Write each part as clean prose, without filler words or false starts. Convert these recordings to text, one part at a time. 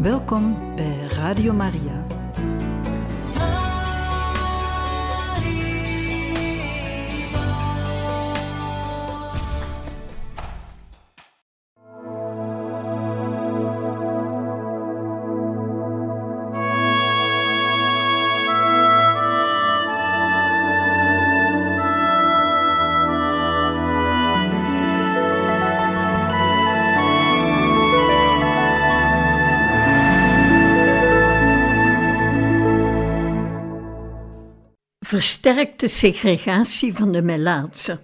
Welkom bij Radio Maria. Versterkte segregatie van de Melaatsen.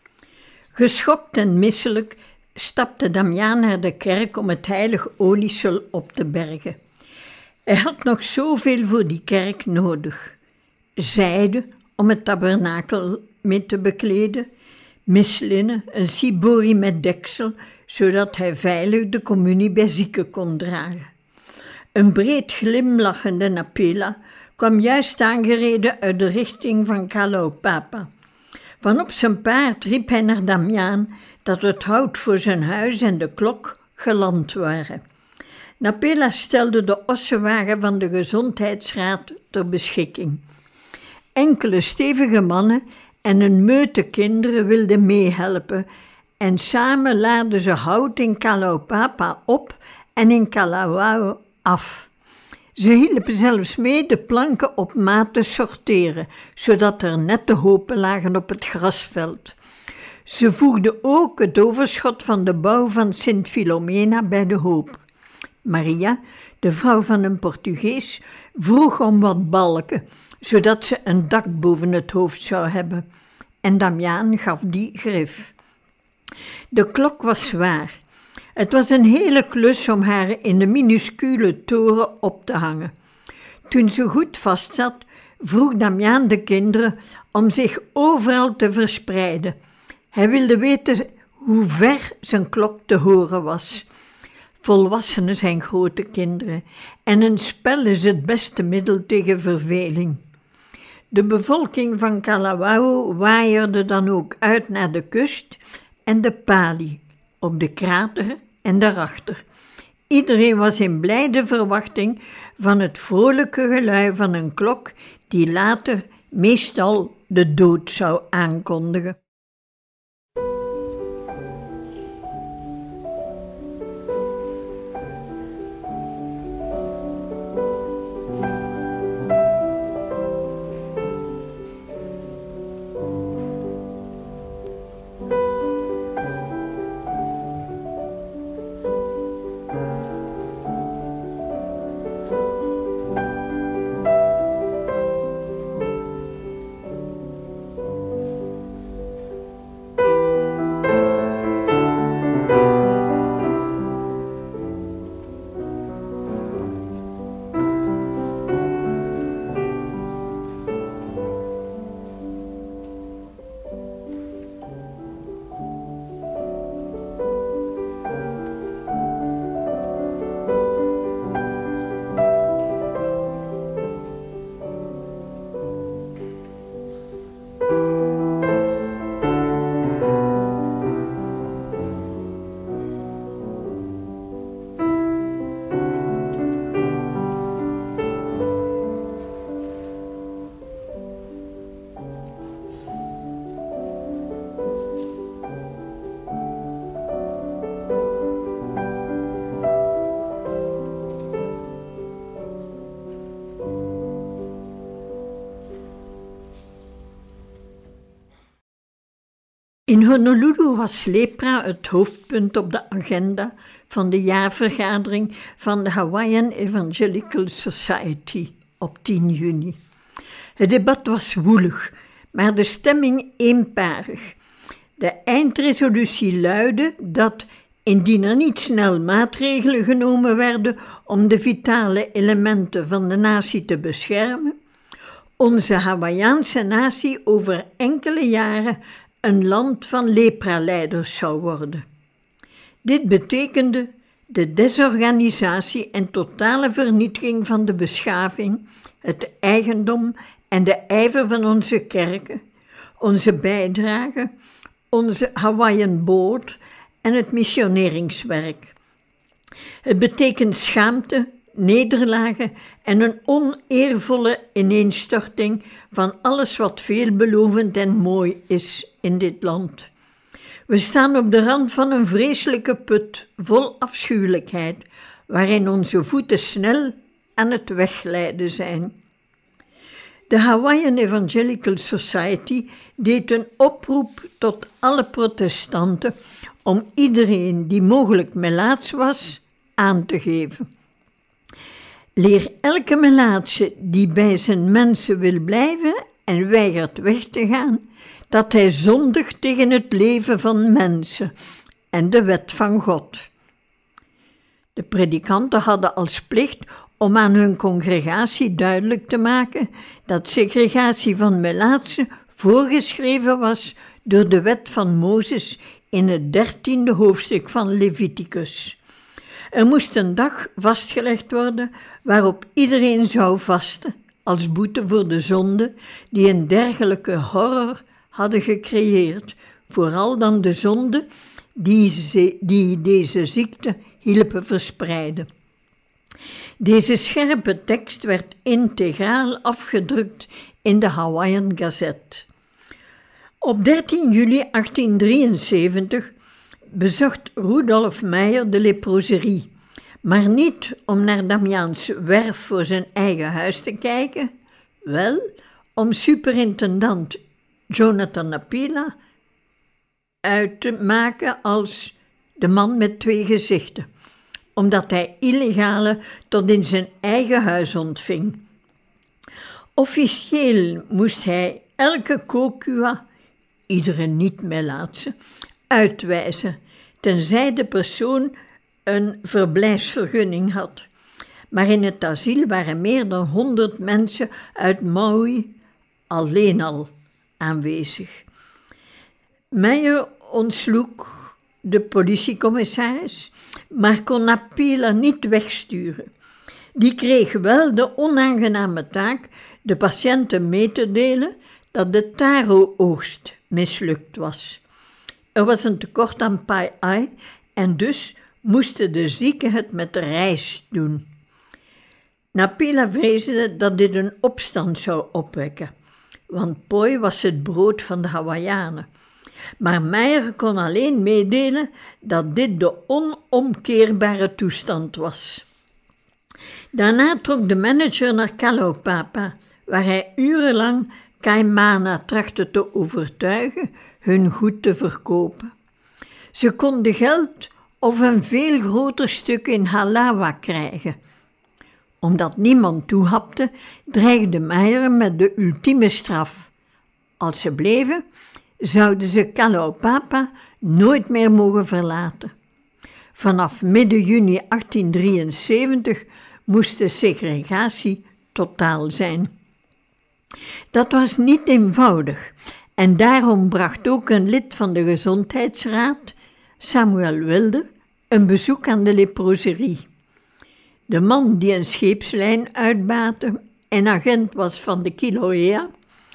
Geschokt en misselijk stapte Damiaan naar de kerk om het heilige oliesel op te bergen. Hij had nog zoveel voor die kerk nodig. Zijde om het tabernakel mee te bekleden, mislinnen, een cibori met deksel, zodat hij veilig de communie bij zieken kon dragen. Een breed glimlachende Napela kwam juist aangereden uit de richting van Kalaupapa. Van op zijn paard riep hij naar Damiaan dat het hout voor zijn huis en de klok geland waren. Napela stelde de ossenwagen van de gezondheidsraad ter beschikking. Enkele stevige mannen en een meute kinderen wilden meehelpen en samen laadden ze hout in Kalaupapa op en in Kalawao af. Ze hielpen zelfs mee de planken op maat te sorteren, zodat er nette hopen lagen op het grasveld. Ze voegden ook het overschot van de bouw van Sint Filomena bij de hoop. Maria, de vrouw van een Portugees, vroeg om wat balken, zodat ze een dak boven het hoofd zou hebben. En Damiaan gaf die grif. De klok was zwaar. Het was een hele klus om haar in de minuscule toren op te hangen. Toen ze goed vastzat, vroeg Damiaan de kinderen om zich overal te verspreiden. Hij wilde weten hoe ver zijn klok te horen was. Volwassenen zijn grote kinderen en een spel is het beste middel tegen verveling. De bevolking van Kalawao waaierde dan ook uit naar de kust en de Pali, op de krater en daarachter. Iedereen was in blijde verwachting van het vrolijke gelui van een klok die later meestal de dood zou aankondigen. In Honolulu was lepra het hoofdpunt op de agenda van de jaarvergadering van de Hawaiian Evangelical Society op 10 juni. Het debat was woelig, maar de stemming eenparig. De eindresolutie luidde dat, indien er niet snel maatregelen genomen werden om de vitale elementen van de natie te beschermen, onze Hawaiiaanse natie over enkele jaren een land van lepraleiders zou worden. Dit betekende de desorganisatie en totale vernietiging van de beschaving, het eigendom en de ijver van onze kerken, onze bijdrage, onze Hawaiian Board en het missioneringswerk. Het betekent schaamte, nederlagen en een oneervolle ineenstorting van alles wat veelbelovend en mooi is in dit land. We staan op de rand van een vreselijke put vol afschuwelijkheid, waarin onze voeten snel aan het wegglijden zijn. De Hawaiian Evangelical Society deed een oproep tot alle protestanten om iedereen die mogelijk melaats was aan te geven. Leer elke melaatse die bij zijn mensen wil blijven en weigert weg te gaan, dat hij zondigt tegen het leven van mensen en de wet van God. De predikanten hadden als plicht om aan hun congregatie duidelijk te maken dat segregatie van melaatsen voorgeschreven was door de wet van Mozes in het 13e hoofdstuk van Leviticus. Er moest een dag vastgelegd worden waarop iedereen zou vasten als boete voor de zonde die een dergelijke horror hadden gecreëerd, vooral dan de zonde die deze ziekte hielpen verspreiden. Deze scherpe tekst werd integraal afgedrukt in de Hawaiian Gazette. Op 13 juli 1873 bezocht Rudolf Meyer de leproserie, maar niet om naar Damiaans werf voor zijn eigen huis te kijken, wel om superintendant Jonathan Napila uit te maken als de man met twee gezichten, omdat hij illegale tot in zijn eigen huis ontving. Officieel moest hij elke kokua, iedere niet-melaatse, uitwijzen, tenzij de persoon een verblijfsvergunning had. Maar in het asiel waren meer dan 100 mensen uit Maui alleen al aanwezig. Meyer ontsloeg de politiecommissaris, maar kon Napila niet wegsturen. Die kreeg wel de onaangename taak de patiënten mee te delen dat de taro-oogst mislukt was. Er was een tekort aan pai-ai en dus moesten de zieken het met rijst doen. Napila vreesde dat dit een opstand zou opwekken, want poi was het brood van de Hawaiianen. Maar Meyer kon alleen meedelen dat dit de onomkeerbare toestand was. Daarna trok de manager naar Kalaupapa, waar hij urenlang Kaimana trachtte te overtuigen hun goed te verkopen. Ze konden geld of een veel groter stuk in Halawa krijgen. Omdat niemand toehapte, dreigde Meyer met de ultieme straf. Als ze bleven, zouden ze Kalaupapa nooit meer mogen verlaten. Vanaf midden juni 1873 moest de segregatie totaal zijn. Dat was niet eenvoudig en daarom bracht ook een lid van de Gezondheidsraad, Samuel Wilder, een bezoek aan de leproserie. De man die een scheepslijn uitbaatte en agent was van de Kilauea,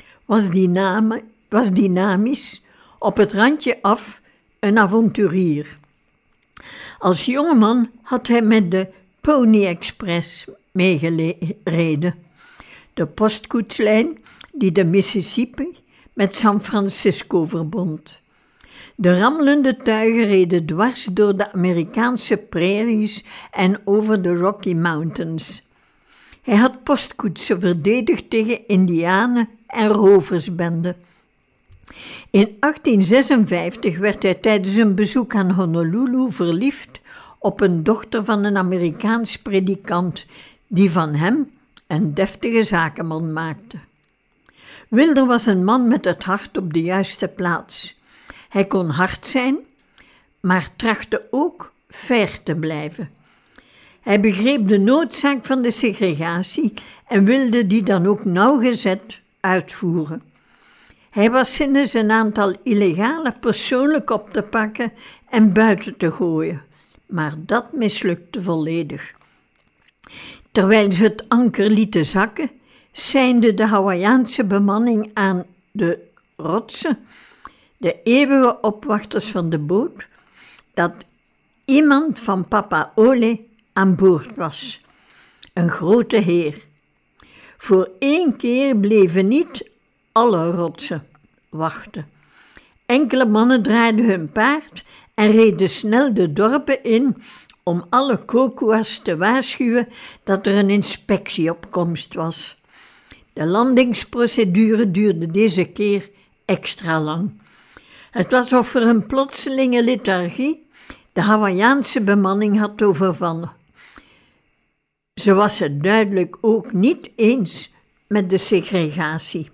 was dynamisch, op het randje af een avonturier. Als jongeman had hij met de Pony Express meegereden, de postkoetslijn die de Mississippi met San Francisco verbond. De rammelende tuigen reden dwars door de Amerikaanse prairies en over de Rocky Mountains. Hij had postkoetsen verdedigd tegen Indianen en roversbenden. In 1856 werd hij tijdens een bezoek aan Honolulu verliefd op een dochter van een Amerikaans predikant, die van hem een deftige zakenman maakte. Wilder was een man met het hart op de juiste plaats. Hij kon hard zijn, maar trachtte ook fair te blijven. Hij begreep de noodzaak van de segregatie en wilde die dan ook nauwgezet uitvoeren. Hij was zinnens een aantal illegalen persoonlijk op te pakken en buiten te gooien, maar dat mislukte volledig. Terwijl ze het anker lieten zakken, seinde de Hawaiiaanse bemanning aan de rotsen, de eeuwige opwachters van de boot, dat iemand van Papa Ole aan boord was. een grote heer. Voor 1 keer bleven niet alle rotsen wachten. Enkele mannen draaiden hun paard en reden snel de dorpen in om alle Kokuas te waarschuwen dat er een inspectie op komst was. De landingsprocedure duurde deze keer extra lang. Het was of er een plotselinge lethargie de Hawaïaanse bemanning had overvallen. Ze was het duidelijk ook niet eens met de segregatie.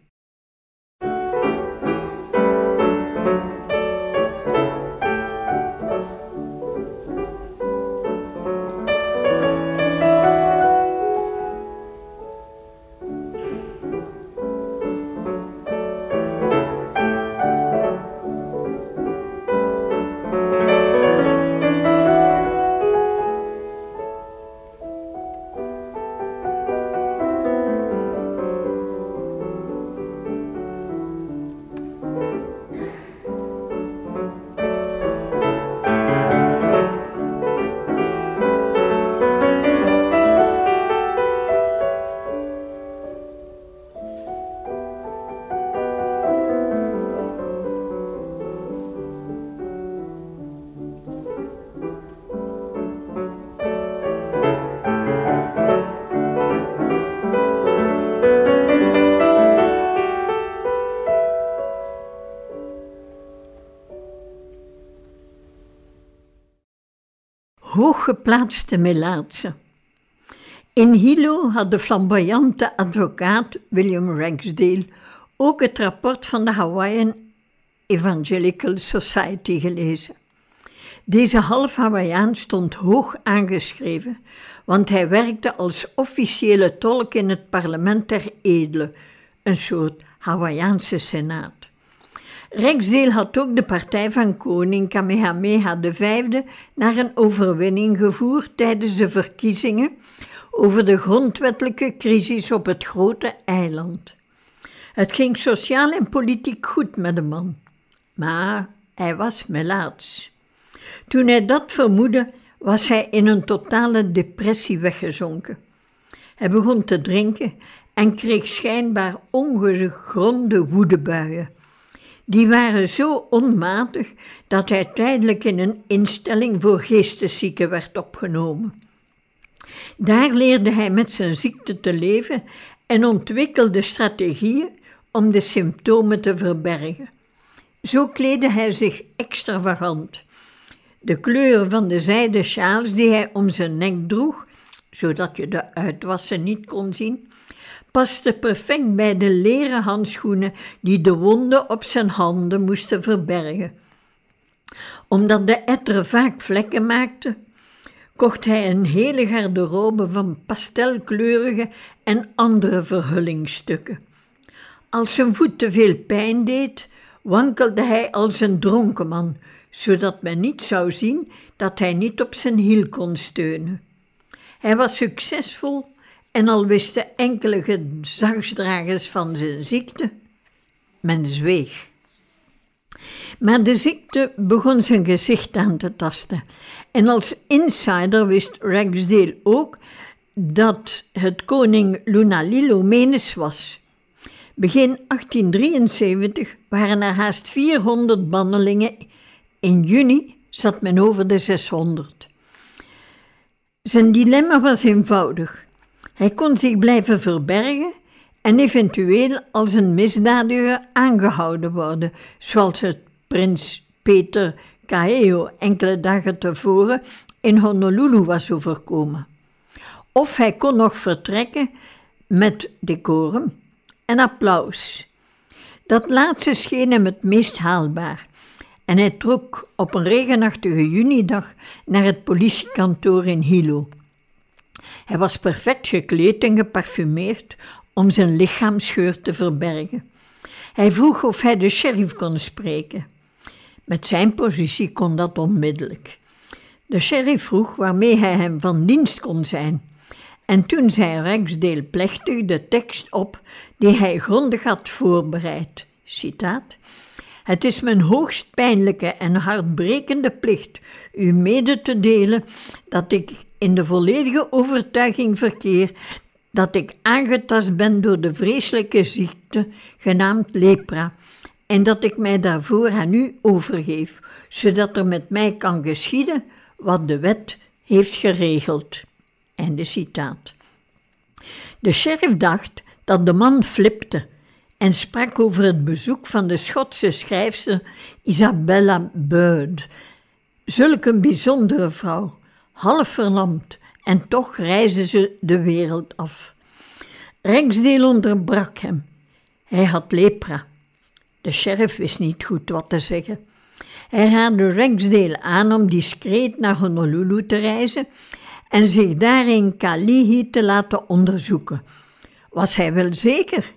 Hooggeplaatste melaatsen. In Hilo had de flamboyante advocaat William Ragsdale ook het rapport van de Hawaiian Evangelical Society gelezen. Deze half-Hawaiiaan stond hoog aangeschreven, want hij werkte als officiële tolk in het parlement der edelen, een soort Hawaiiaanse senaat. Ragsdale had ook de partij van koning Kamehameha V naar een overwinning gevoerd tijdens de verkiezingen over de grondwettelijke crisis op het grote eiland. Het ging sociaal en politiek goed met de man, maar hij was melaats. Toen hij dat vermoedde, was hij in een totale depressie weggezonken. Hij begon te drinken en kreeg schijnbaar ongegronde woedebuien. Die waren zo onmatig dat hij tijdelijk in een instelling voor geesteszieken werd opgenomen. Daar leerde hij met zijn ziekte te leven en ontwikkelde strategieën om de symptomen te verbergen. Zo kleedde hij zich extravagant. De kleuren van de zijden sjaals die hij om zijn nek droeg, zodat je de uitwassen niet kon zien, paste perfect bij de leren handschoenen die de wonden op zijn handen moesten verbergen. Omdat de etter vaak vlekken maakte, kocht hij een hele garderobe van pastelkleurige en andere verhullingsstukken. Als zijn voet te veel pijn deed, wankelde hij als een dronken man, zodat men niet zou zien dat hij niet op zijn hiel kon steunen. Hij was succesvol en al wisten enkele gezagsdragers van zijn ziekte, men zweeg. Maar de ziekte begon zijn gezicht aan te tasten. En als insider wist Ragsdale ook dat het koning Lunalilo Menes was. Begin 1873 waren er haast 400 bannelingen. In juni zat men over de 600. Zijn dilemma was eenvoudig. Hij kon zich blijven verbergen en eventueel als een misdadiger aangehouden worden, zoals het prins Peter Kaeo enkele dagen tevoren in Honolulu was overkomen. Of hij kon nog vertrekken met decorum en applaus. Dat laatste scheen hem het meest haalbaar en hij trok op een regenachtige junidag naar het politiekantoor in Hilo. Hij was perfect gekleed en geparfumeerd om zijn lichaamsgeur te verbergen. Hij vroeg of hij de sheriff kon spreken. Met zijn positie kon dat onmiddellijk. De sheriff vroeg waarmee hij hem van dienst kon zijn. En toen zei Ragsdale plechtig de tekst op die hij grondig had voorbereid. Citaat: Het is mijn hoogst pijnlijke en hartbrekende plicht u mede te delen dat ik in de volledige overtuiging verkeer dat ik aangetast ben door de vreselijke ziekte genaamd lepra en dat ik mij daarvoor aan u overgeef, zodat er met mij kan geschieden wat de wet heeft geregeld. Einde citaat. De sheriff dacht dat de man flipte en sprak over het bezoek van de Schotse schrijfster Isabella Bird. Zulk een bijzondere vrouw, half verlamd, en toch reisde ze de wereld af. Ragsdale onderbrak hem. Hij had lepra. De sheriff wist niet goed wat te zeggen. Hij raadde Ragsdale aan om discreet naar Honolulu te reizen en zich daar in Kalihi te laten onderzoeken. Was hij wel zeker?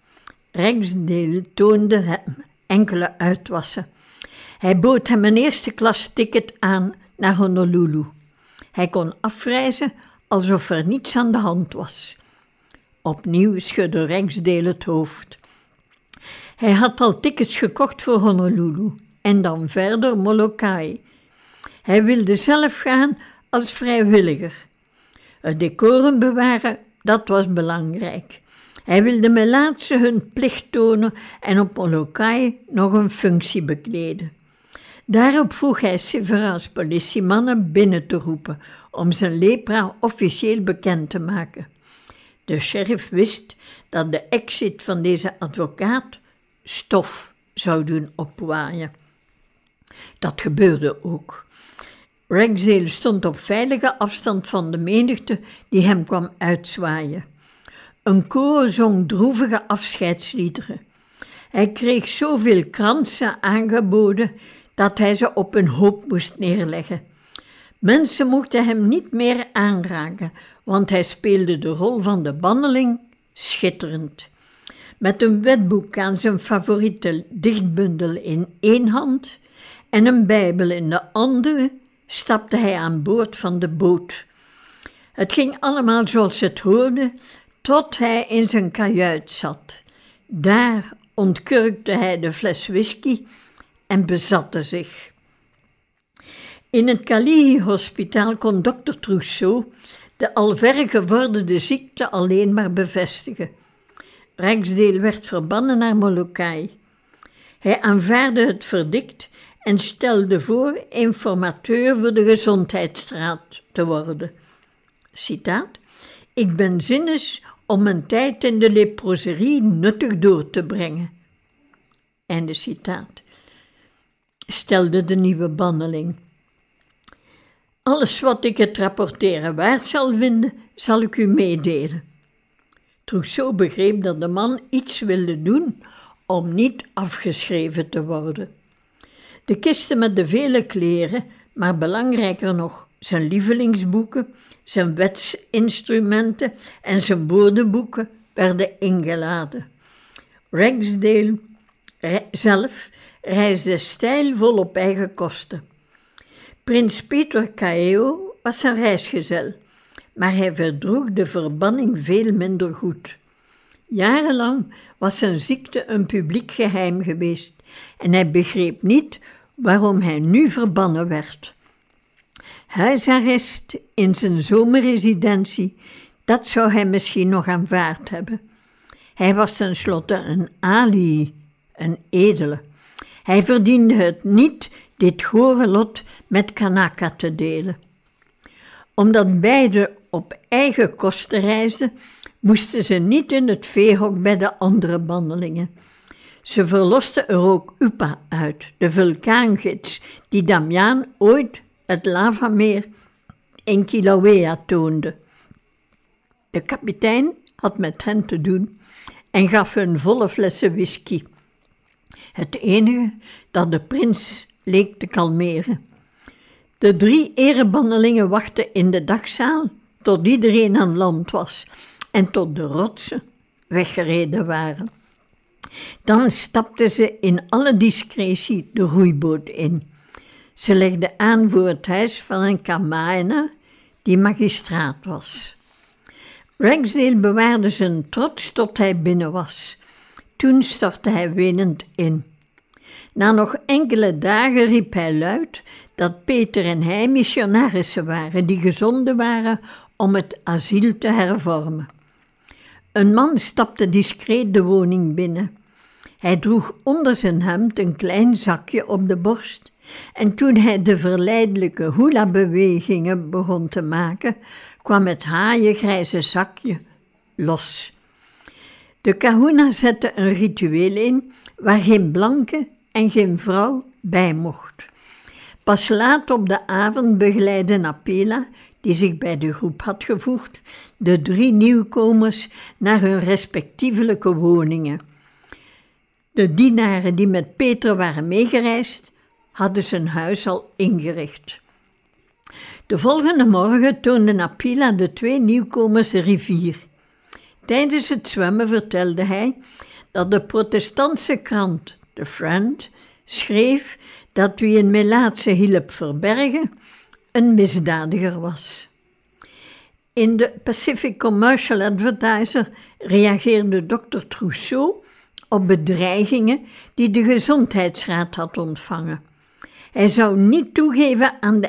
Ragsdale toonde hem enkele uitwassen. Hij bood hem een eerste klas ticket aan naar Honolulu. Hij kon afreizen alsof er niets aan de hand was. Opnieuw schudde Ragsdale het hoofd. Hij had al tickets gekocht voor Honolulu en dan verder Molokai. Hij wilde zelf gaan als vrijwilliger. Het decorum bewaren, dat was belangrijk. Hij wilde Melaatsen hun plicht tonen en op Molokai nog een functie bekleden. Daarop vroeg hij Severance politiemannen binnen te roepen om zijn lepra officieel bekend te maken. De sheriff wist dat de exit van deze advocaat stof zou doen opwaaien. Dat gebeurde ook. Ragsdale stond op veilige afstand van de menigte die hem kwam uitzwaaien. Een koor zong droevige afscheidsliederen. Hij kreeg zoveel kransen aangeboden dat hij ze op een hoop moest neerleggen. Mensen mochten hem niet meer aanraken, want hij speelde de rol van de banneling schitterend. Met een wetboek aan zijn favoriete dichtbundel in één hand en een bijbel in de andere stapte hij aan boord van de boot. Het ging allemaal zoals het hoorde, tot hij in zijn kajuit zat. Daar ontkurkte hij de fles whisky en bezatte zich. In het Kalihi-hospitaal kon dokter Trousseau de al ver gevorderde ziekte alleen maar bevestigen. Ragsdale werd verbannen naar Molokai. Hij aanvaardde het verdict en stelde voor informateur voor de gezondheidsraad te worden. Citaat: ik ben zinnes om mijn tijd in de leproserie nuttig door te brengen. Einde citaat. Stelde de nieuwe banneling. Alles wat ik het rapporteren waard zal vinden, zal ik u meedelen. Trousseau begreep dat de man iets wilde doen om niet afgeschreven te worden. De kisten met de vele kleren, maar belangrijker nog, zijn lievelingsboeken, zijn wetsinstrumenten en zijn woordenboeken werden ingeladen. Ragsdale zelf reisde stijlvol op eigen kosten. Prins Peter Caeo was zijn reisgezel, maar hij verdroeg de verbanning veel minder goed. Jarenlang was zijn ziekte een publiek geheim geweest en hij begreep niet waarom hij nu verbannen werd. Huisarrest in zijn zomerresidentie, dat zou hij misschien nog aanvaard hebben. Hij was tenslotte een Ali, een edele. Hij verdiende het niet dit gore lot met Kanaka te delen. Omdat beiden op eigen kosten reisden, moesten ze niet in het veehok bij de andere bandelingen. Ze verlosten er ook Upa uit, de vulkaangids die Damiaan ooit het lavameer in Kilauea toonde. De kapitein had met hen te doen en gaf hun volle flessen whisky. Het enige dat de prins leek te kalmeren. De 3 erebandelingen wachten in de dagzaal tot iedereen aan land was en tot de rotsen weggereden waren. Dan stapten ze in alle discretie de roeiboot in. Ze legden aan voor het huis van een Kamaena die magistraat was. Ragsdale bewaarde zijn trots tot hij binnen was. Toen stortte hij wenend in. Na nog enkele dagen riep hij luid dat Peter en hij missionarissen waren die gezonden waren om het asiel te hervormen. Een man stapte discreet de woning binnen. Hij droeg onder zijn hemd een klein zakje op de borst en toen hij de verleidelijke hula-bewegingen begon te maken, kwam het haaiengrijze zakje los. De kahuna zette een ritueel in waar geen blanke en geen vrouw bij mocht. Pas laat op de avond begeleidde Napela, die zich bij de groep had gevoegd, de 3 nieuwkomers naar hun respectievelijke woningen. De dienaren die met Peter waren meegereisd, hadden zijn huis al ingericht. De volgende morgen toonde Napela de 2 nieuwkomers de rivier. Tijdens het zwemmen vertelde hij dat de protestantse krant, The Friend, schreef dat wie een Melaatse hielp verbergen, een misdadiger was. In de Pacific Commercial Advertiser reageerde Dr. Trousseau op bedreigingen die de Gezondheidsraad had ontvangen. Hij zou niet toegeven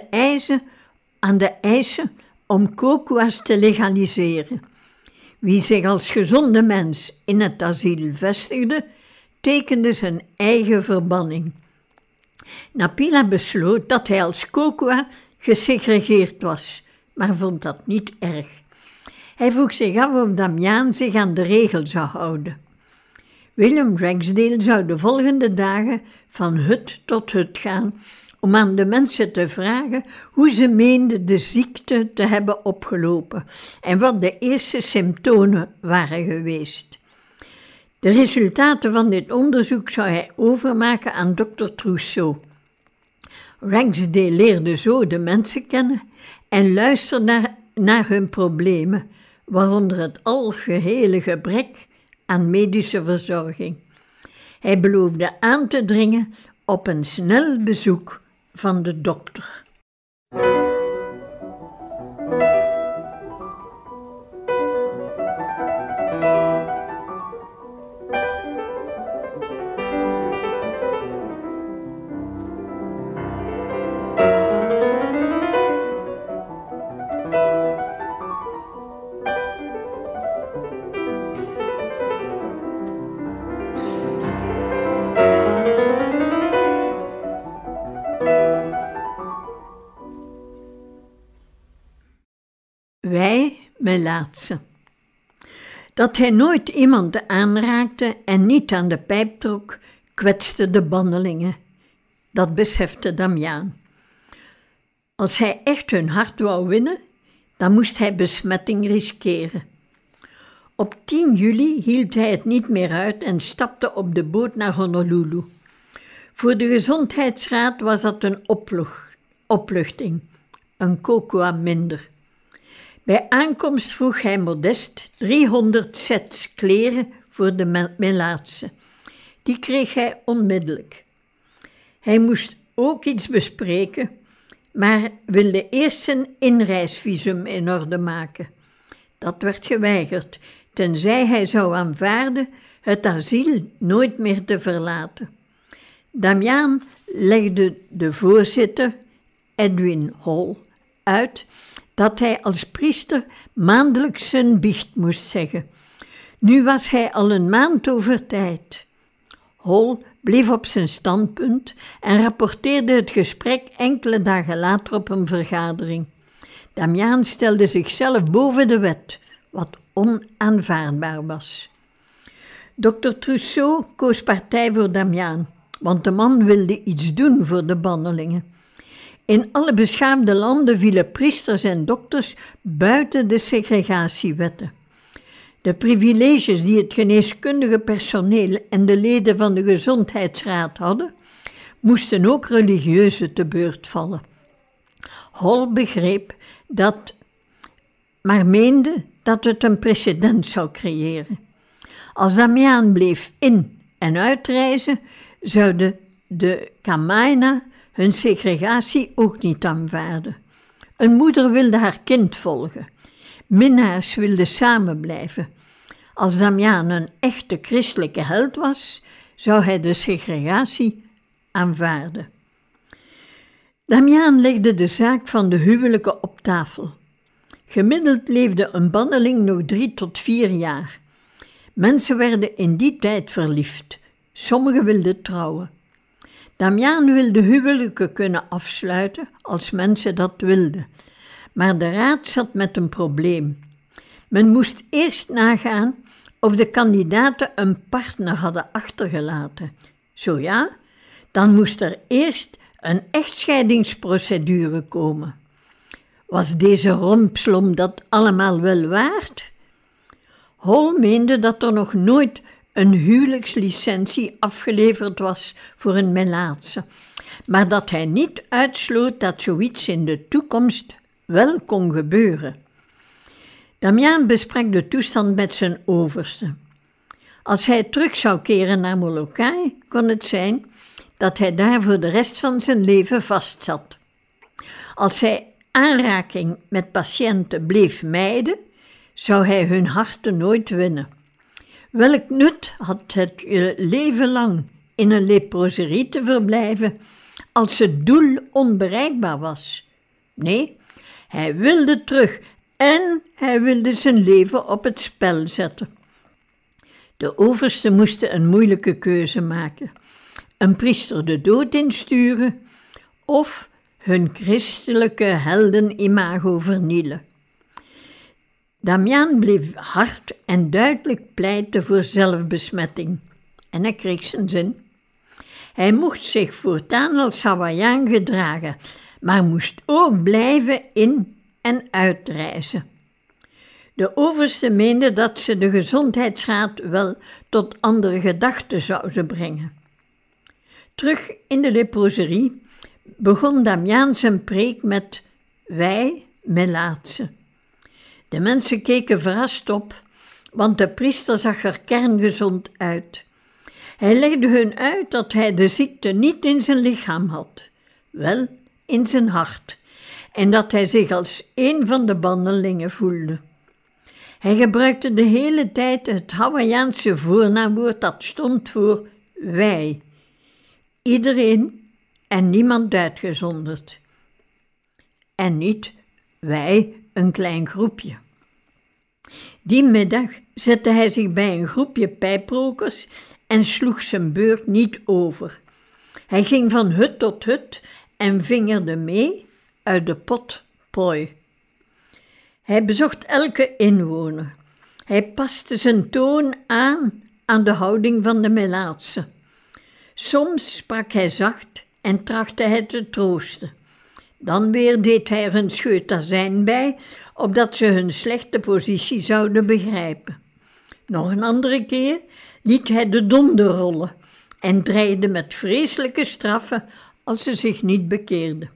aan de eisen om kokoas te legaliseren. Wie zich als gezonde mens in het asiel vestigde, tekende zijn eigen verbanning. Napela besloot dat hij als kokoa gesegregeerd was, maar vond dat niet erg. Hij vroeg zich af of Damiaan zich aan de regel zou houden. William Ragsdale zou de volgende dagen van hut tot hut gaan om aan de mensen te vragen hoe ze meenden de ziekte te hebben opgelopen en wat de eerste symptomen waren geweest. De resultaten van dit onderzoek zou hij overmaken aan Dr. Trousseau. Ragsdale leerde zo de mensen kennen en luisterde naar hun problemen, waaronder het algehele gebrek aan medische verzorging. Hij beloofde aan te dringen op een snel bezoek van de dokter. Wij, Melaatse. Dat hij nooit iemand aanraakte en niet aan de pijp trok, kwetste de bannelingen. Dat besefte Damiaan. Als hij echt hun hart wou winnen, dan moest hij besmetting riskeren. Op 10 juli hield hij het niet meer uit en stapte op de boot naar Honolulu. Voor de Gezondheidsraad was dat een opluchting, een kokoa minder. Bij aankomst vroeg hij modest 300 sets kleren voor de Melaatse. Die kreeg hij onmiddellijk. Hij moest ook iets bespreken, maar wilde eerst zijn inreisvisum in orde maken. Dat werd geweigerd, tenzij hij zou aanvaarden het asiel nooit meer te verlaten. Damiaan legde de voorzitter, Edwin Hall, uit dat hij als priester maandelijks zijn biecht moest zeggen. Nu was hij al een maand over tijd. Hall bleef op zijn standpunt en rapporteerde het gesprek enkele dagen later op een vergadering. Damiaan stelde zichzelf boven de wet, wat onaanvaardbaar was. Dr. Trousseau koos partij voor Damiaan, want de man wilde iets doen voor de bannelingen. In alle beschaafde landen vielen priesters en dokters buiten de segregatiewetten. De privileges die het geneeskundige personeel en de leden van de Gezondheidsraad hadden, moesten ook religieuzen te beurt vallen. Hall begreep dat, maar meende dat het een precedent zou creëren. Als Damiaan bleef in- en uitreizen, zouden de Kamaina hun segregatie ook niet aanvaarden. Een moeder wilde haar kind volgen. Minnaars wilden samen blijven. Als Damiaan een echte christelijke held was, zou hij de segregatie aanvaarde. Damiaan legde de zaak van de huwelijken op tafel. Gemiddeld leefde een banneling nog 3 tot 4 jaar. Mensen werden in die tijd verliefd. Sommigen wilden trouwen. Damiaan wilde huwelijken kunnen afsluiten als mensen dat wilden. Maar de raad zat met een probleem. Men moest eerst nagaan of de kandidaten een partner hadden achtergelaten. Zo ja, dan moest er eerst een echtscheidingsprocedure komen. Was deze rompslom dat allemaal wel waard? Hol meende dat er nog nooit een huwelijkslicentie afgeleverd was voor een Melaatse, maar dat hij niet uitsloot dat zoiets in de toekomst wel kon gebeuren. Damiaan besprak de toestand met zijn overste. Als hij terug zou keren naar Molokai, kon het zijn dat hij daar voor de rest van zijn leven vastzat. Als hij aanraking met patiënten bleef mijden, zou hij hun harten nooit winnen. Welk nut had het leven lang in een leproserie te verblijven als het doel onbereikbaar was? Nee, hij wilde terug en hij wilde zijn leven op het spel zetten. De oversten moesten een moeilijke keuze maken. Een priester de dood insturen of hun christelijke heldenimago vernielen. Damiaan bleef hard en duidelijk pleiten voor zelfbesmetting. En hij kreeg zijn zin. Hij mocht zich voortaan als Hawaiiaan gedragen, maar moest ook blijven in- en uitreizen. De overste meende dat ze de gezondheidsraad wel tot andere gedachten zouden brengen. Terug in de leproserie begon Damiaan zijn preek met wij Melaatse. De mensen keken verrast op, want de priester zag er kerngezond uit. Hij legde hun uit dat hij de ziekte niet in zijn lichaam had, wel in zijn hart, en dat hij zich als een van de bandelingen voelde. Hij gebruikte de hele tijd het Hawaiiaanse voornaamwoord dat stond voor wij. Iedereen en niemand uitgezonderd. En niet wij, een klein groepje. Die middag zette hij zich bij een groepje pijprokers en sloeg zijn beurt niet over. Hij ging van hut tot hut en vingerde mee uit de pot prooi. Hij bezocht elke inwoner. Hij paste zijn toon aan de houding van de Melaatse. Soms sprak hij zacht en trachtte hij te troosten. Dan weer deed hij er een scheut azijn bij, opdat ze hun slechte positie zouden begrijpen. Nog een andere keer liet hij de donder rollen en dreigde met vreselijke straffen als ze zich niet bekeerden.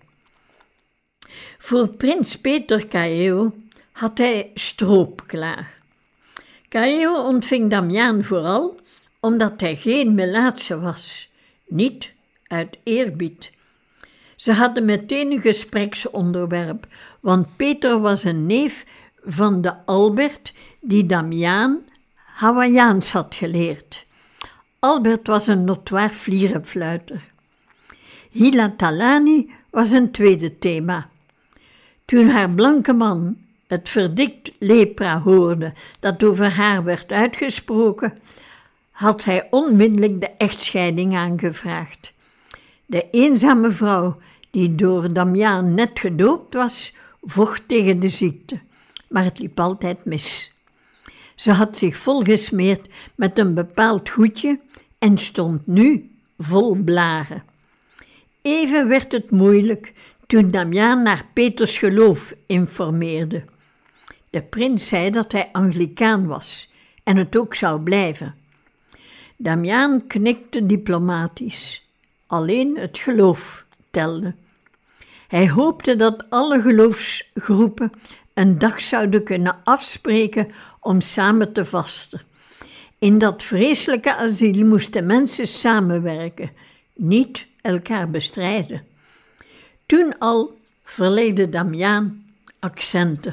Voor prins Peter Kaeo had hij stroop klaar. Kaeo ontving Damiaan vooral omdat hij geen Melaatse was, niet uit eerbied. Ze hadden meteen een gespreksonderwerp, want Peter was een neef van de Albert die Damiaan Hawaiiaans had geleerd. Albert was een notoire vlierenfluiter. Hila Talani was een tweede thema. Toen haar blanke man het verdict lepra hoorde dat over haar werd uitgesproken, had hij onmiddellijk de echtscheiding aangevraagd. De eenzame vrouw, die door Damiaan net gedoopt was, vocht tegen de ziekte, maar het liep altijd mis. Ze had zich volgesmeerd met een bepaald goedje en stond nu vol blaren. Even werd het moeilijk toen Damiaan naar Peters geloof informeerde. De prins zei dat hij Anglicaan was en het ook zou blijven. Damiaan knikte diplomatisch. Alleen het geloof telde. Hij hoopte dat alle geloofsgroepen een dag zouden kunnen afspreken om samen te vasten. In dat vreselijke asiel moesten mensen samenwerken, niet elkaar bestrijden. Toen al verlegde Damiaan accenten.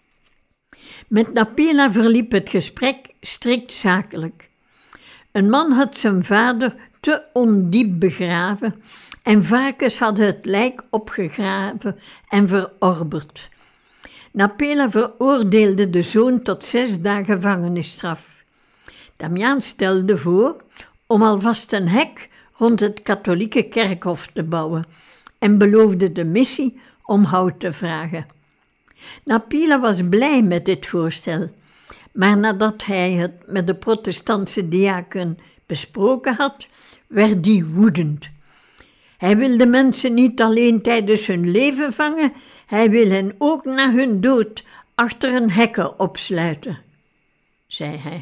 Met Napila verliep het gesprek strikt zakelijk. Een man had zijn vader te ondiep begraven en varkens hadden het lijk opgegraven en verorberd. Napela veroordeelde de zoon tot 6 dagen gevangenisstraf. Damiaan stelde voor om alvast een hek rond het katholieke kerkhof te bouwen en beloofde de missie om hout te vragen. Napela was blij met dit voorstel, maar nadat hij het met de protestantse diaken besproken had, werd die woedend. Hij wil de mensen niet alleen tijdens hun leven vangen, hij wil hen ook na hun dood achter een hekken opsluiten, zei hij.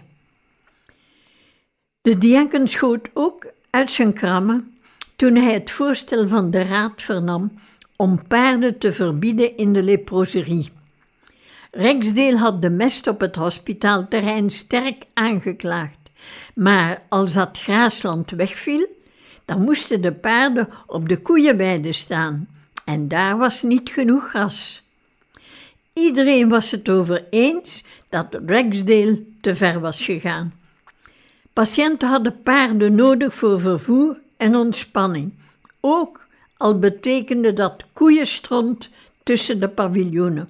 De diaken schoot ook uit zijn krammen toen hij het voorstel van de raad vernam om paarden te verbieden in de leproserie. Rexdale had de mest op het hospitaalterrein sterk aangeklaagd, maar als dat graasland wegviel, dan moesten de paarden op de koeienweide staan en daar was niet genoeg gras. Iedereen was het over eens dat Rexdale te ver was gegaan. Patiënten hadden paarden nodig voor vervoer en ontspanning, ook al betekende dat koeienstront tussen de paviljoenen.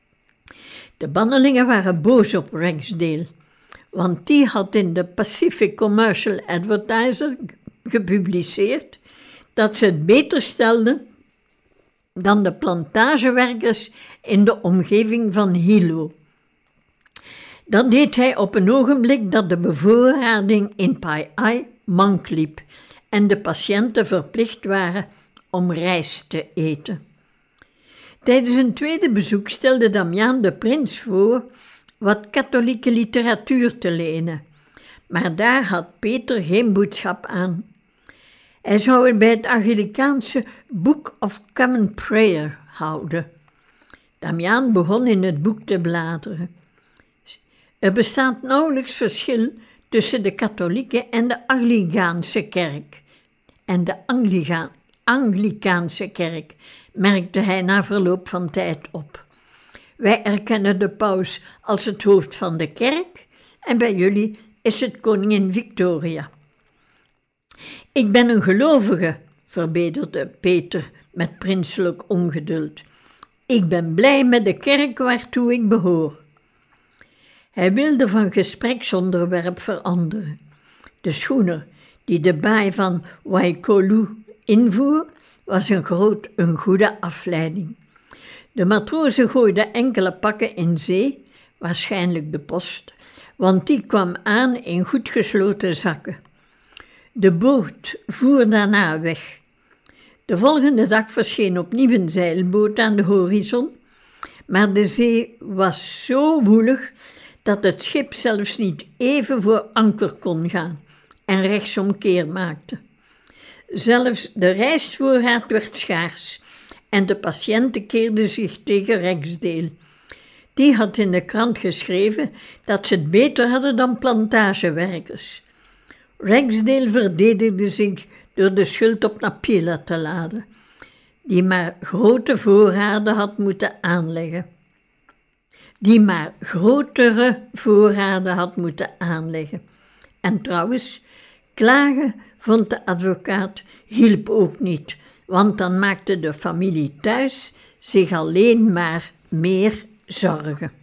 De bannelingen waren boos op Rexdale, want die had in de Pacific Commercial Advertiser gepubliceerd dat ze het beter stelden dan de plantagewerkers in de omgeving van Hilo. Dat deed hij op een ogenblik dat de bevoorrading in Pai mank liep en de patiënten verplicht waren om rijst te eten. Tijdens een tweede bezoek stelde Damiaan de prins voor wat katholieke literatuur te lenen, maar daar had Peter geen boodschap aan. Hij zou het bij het Anglikaanse Book of Common Prayer houden. Damiaan begon in het boek te bladeren. Er bestaat nauwelijks verschil tussen de katholieke en de Anglikaanse kerk. En de Anglikaanse kerk, merkte hij na verloop van tijd op. Wij erkennen de paus als het hoofd van de kerk en bij jullie is het koningin Victoria. Ik ben een gelovige, verbeterde Peter met prinselijk ongeduld. Ik ben blij met de kerk waartoe ik behoor. Hij wilde van gespreksonderwerp veranderen. De schoener die de baai van Waikolu invoer, was een goede afleiding. De matrozen gooiden enkele pakken in zee, waarschijnlijk de post, want die kwam aan in goed gesloten zakken. De boot voer daarna weg. De volgende dag verscheen opnieuw een zeilboot aan de horizon, maar de zee was zo woelig dat het schip zelfs niet even voor anker kon gaan en rechtsomkeer maakte. Zelfs de rijstvoorraad werd schaars en de patiënten keerden zich tegen Rexdale. Die had in de krant geschreven dat ze het beter hadden dan plantagewerkers. Rexdale verdedigde zich door de schuld op Napela te laden, die maar grote voorraden had moeten aanleggen. En trouwens, klagen, vond de advocaat, hielp ook niet, want dan maakte de familie thuis zich alleen maar meer zorgen.